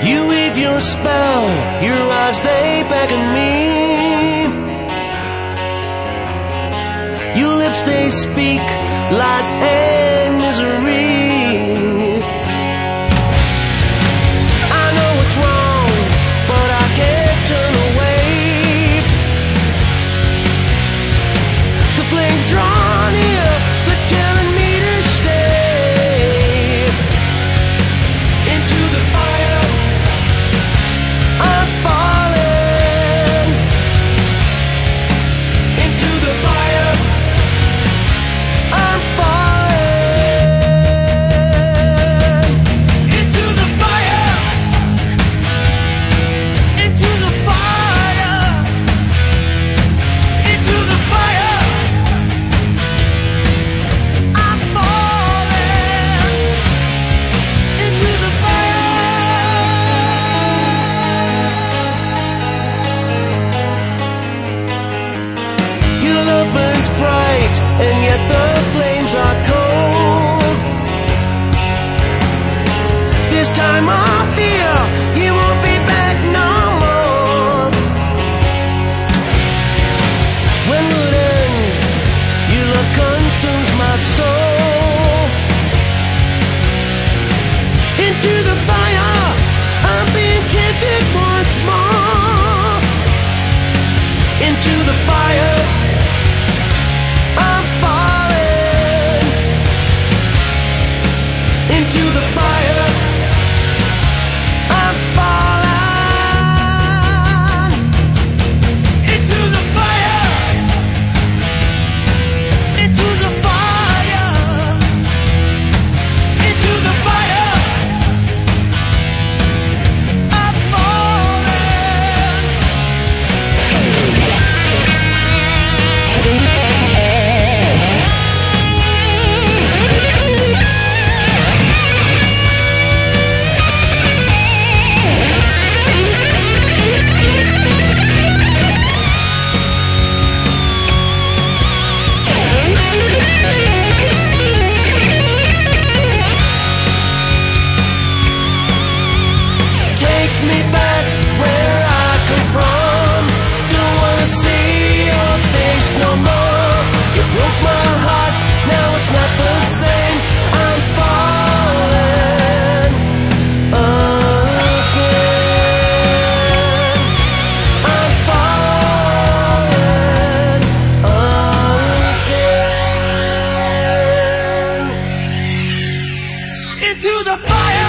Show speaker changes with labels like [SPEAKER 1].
[SPEAKER 1] You weave your spell, your eyes they beckon me. Your lips they speak lies and misery. I know it's wrong, but I can't turn away. The flames draw near, they're telling me to stay. Into the fire I'm falling. Into the fire I'm falling. Into the fire. Into the fire. Into the fire I'm falling. Into the fire. Your love burns bright, and yet the flames are cold. This time I fear you won't be back no more. When will it end? Your love consumes my soul. Into the fire I'm being tempted once more. Into the fire I'm falling. Into the fire I'm falling. Into the fire. Into the fire. Into the fire I'm falling. Take me back where I come from. Don't wanna see your face no more. You broke my heart, now it's not the same. I'm falling again. I'm falling again. Into the fire.